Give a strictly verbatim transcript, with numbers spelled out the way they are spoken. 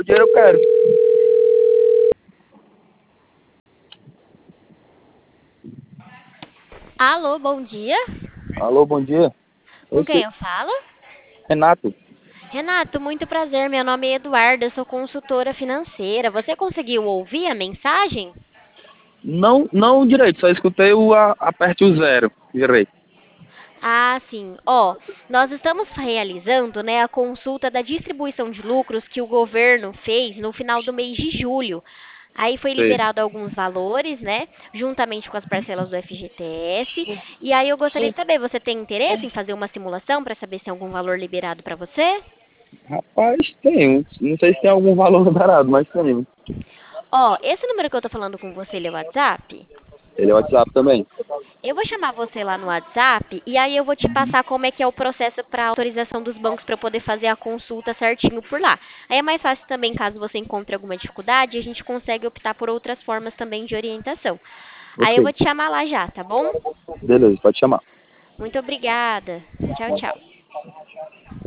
dinheiro eu quero. Alô, bom dia. Alô, bom dia. Com quem Esse eu falo? Renato. Renato, muito prazer. Meu nome é Eduarda, eu sou consultora financeira. Você conseguiu ouvir a mensagem? Não, não direito, só escutei o a, aperte o zero direito. Ah, sim. Ó, nós estamos realizando, né, a consulta da distribuição de lucros que o governo fez no final do mês de julho. Aí foi Sei. liberado alguns valores, né, juntamente com as parcelas do F G T S. E aí eu gostaria de saber, você tem interesse em fazer uma simulação para saber se tem algum valor liberado para você? Rapaz, tem. Não sei se tem algum valor liberado, mas tem. Ó, esse número que eu tô falando com você, ele é o WhatsApp? Ele é WhatsApp também. Eu vou chamar você lá no WhatsApp e aí eu vou te passar como é que é o processo para autorização dos bancos para eu poder fazer a consulta certinho por lá. Aí é mais fácil também, caso você encontre alguma dificuldade, a gente consegue optar por outras formas também de orientação. Aí eu Ok. vou te chamar lá já, tá bom? Beleza, pode chamar. Muito obrigada. Tchau, tchau.